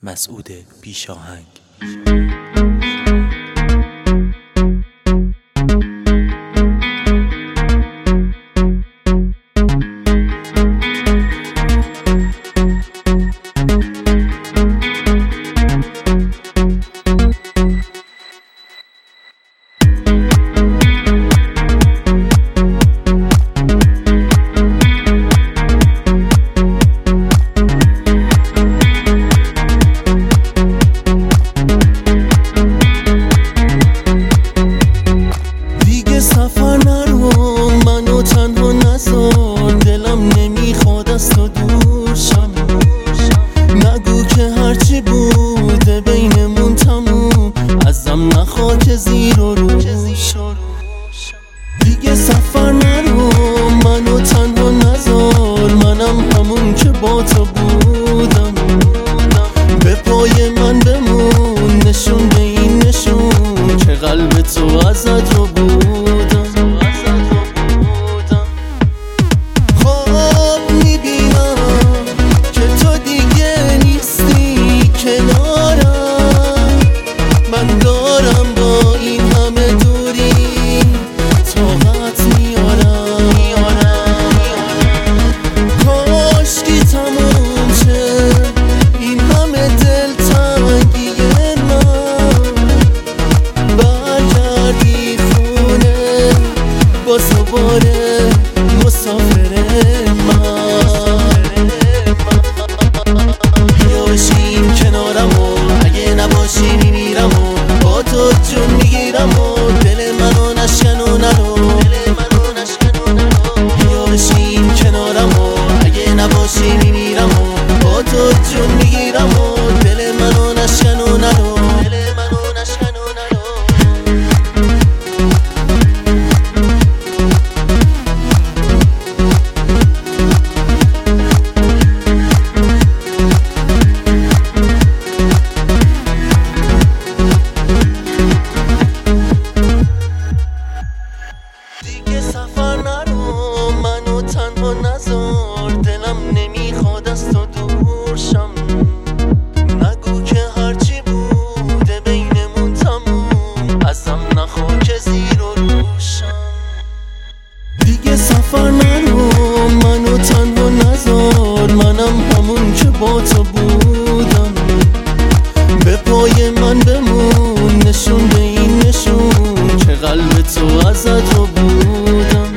مسعود بیشاهنگ. زیر و روش دیگه سفر نرو، منو تنها نذار، منم همون که با تو بودم. به پای من بمون، نشون به این نشون که قلب تو ازت رو بودم. خواب میبینم که تو دیگه نیستی کنارم، من دارم با این همه دوری طاقت میارم. کاشکی تموم شه این همه دلتنگی من، برگردی خونه با دوباره مسافر من. بیا بشین کنارم و اگه نباشی میمیرم و با تو جون میگیرم و دل منو نشکن و نرو. بیا بشین کنارم و اگه نباشی میمیرم و با تو جون میگیرم و دل منو نشکن و نرو. سفر نرو، منو تنها نذار، دلم نمیخواد از تو دور شم. نگو که هرچی بوده بینمون تموم، ازم نخوا که زیر و روشم. دیگه سفر نرو، منو تنها نذار، منم همون که با تو بودم. به پای من بمون، نشون به این نشون که قلب تو ازت رو بودم.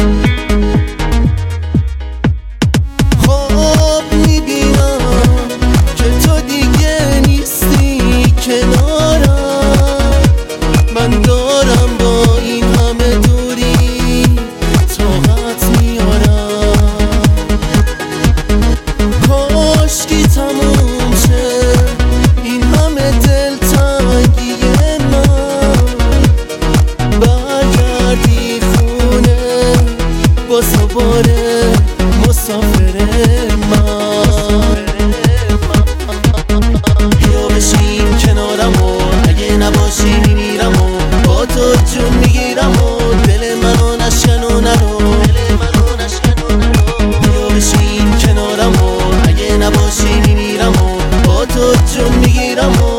خواب میبینم که تو دیگه نیستی کنارم، من دارم با این همه دوری طاقت میارم. کاشکی تموم شه این همه دلتنگی من، برگردی خونه با دوباره مسافر من. بیا بشین کنارم و اگه نباشی میمیرم و با تو جون میگیرم و دل منو نشکن و نرو. بیا بشین کنارم و اگه نباشی میمیرم و با تو جون میگیرم و